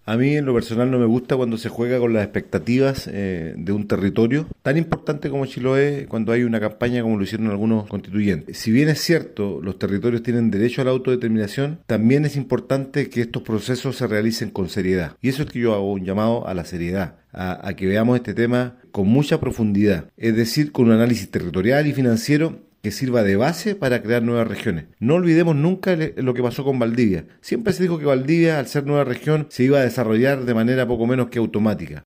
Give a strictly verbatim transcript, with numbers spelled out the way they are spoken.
A mí en lo personal no me gusta cuando se juega con las expectativas eh, de un territorio tan importante como Chiloé cuando hay una campaña como lo hicieron algunos constituyentes. Si bien es cierto, los territorios tienen derecho a la autodeterminación, también es importante que estos procesos se realicen con seriedad. Y eso es que yo hago un llamado a la seriedad, a, a que veamos este tema con mucha profundidad, es decir, con un análisis territorial y financiero que sirva de base para crear nuevas regiones. No olvidemos nunca lo que pasó con Valdivia. Siempre se dijo que Valdivia, al ser nueva región, se iba a desarrollar de manera poco menos que automática.